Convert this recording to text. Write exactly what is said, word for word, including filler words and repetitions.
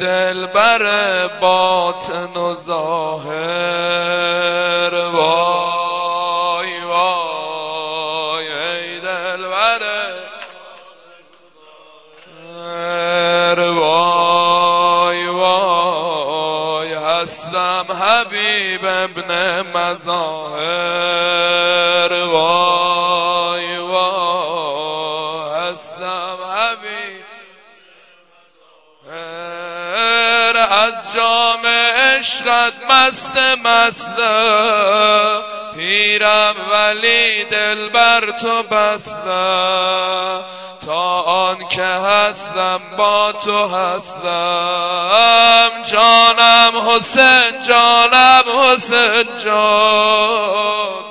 دلبر باطن و ظاهر. وای وای ای دلبر وای وای هستم حبیب ابن مظاهر. وای وای هستم حبیب از جام عشقت مست مست پیرم ولی دل بر تو بسته تا آن که هستم با تو هستم. جانم حسین جانم حسین جان